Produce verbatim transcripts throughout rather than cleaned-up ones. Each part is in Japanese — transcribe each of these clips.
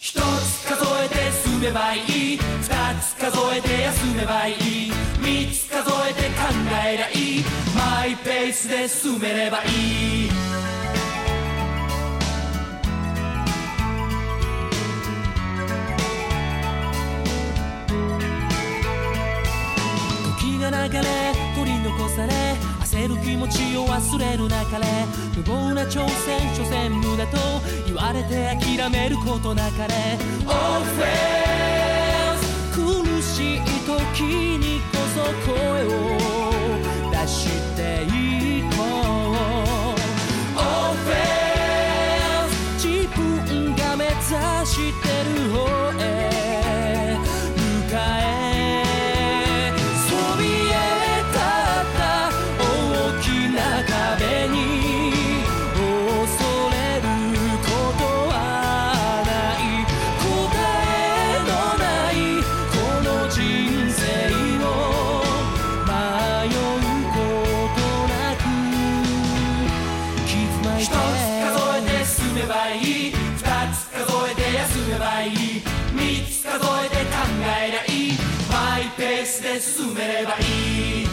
一つ数えて進めばいい、二つ数えて休めばいい、三つ数えて考えりゃいい、マイペースで進めればいい。時が流れ取り残され、焦る気持ちを忘れる中で、無謀な挑戦所詮無駄と言われて諦めることなかれ。 All friends 苦しい時にこそ声を出していこう。 All friends 自分が目指してる方へ向かえ。三つ数えて考えりゃいい、マイペースで進めればいい。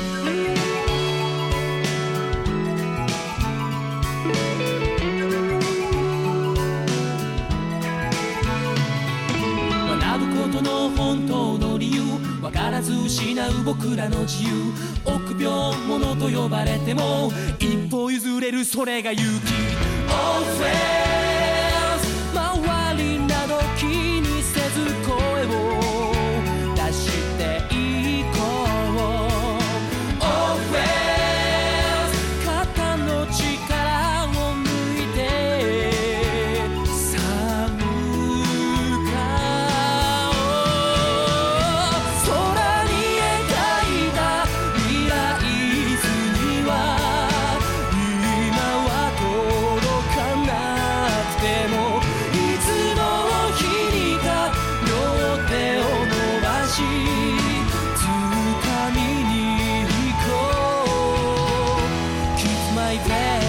学ぶことの本当の理由、分からず失う僕らの自由、臆病者と呼ばれても一歩譲れる、それが勇気。 All friends 周りなど気にせず声を出していこう。 All friends 肩の力を抜いてさあ向かおう。空に描いた未来図には今は届かなくても、いつの日にか両手を伸ばし掴みに行こう。 Keep my pace。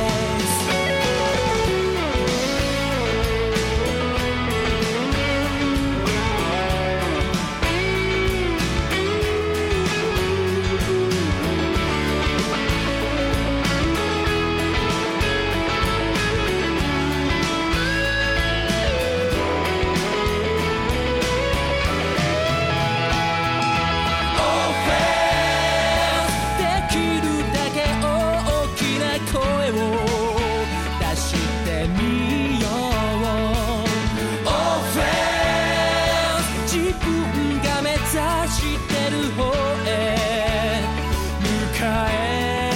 できるだけ大きな声を出してみよう。 Oh friends 自分が目指してる方へ向かえ。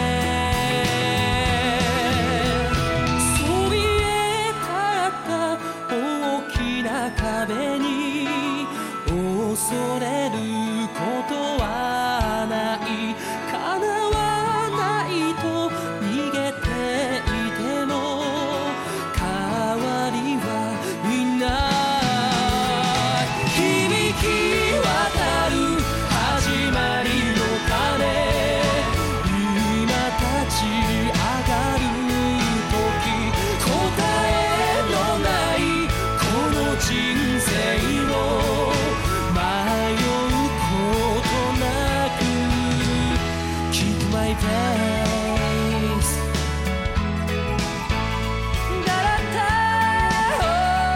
そびえ立った大きな壁に恐れることはない、叶わないと逃げていても代わりはいない。響き渡る始まりの鐘、今立ち上がる時、答えのないこの人生を迷うことなく Keep my pace。 だらだ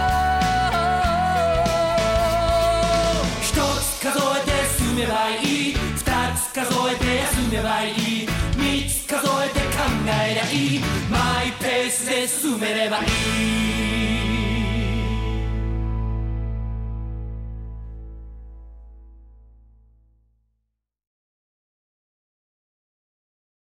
一つ数えて進めばいい、二つ数えて休めばいい、三つ数えて考えりゃいい、マイペースで進めればいい。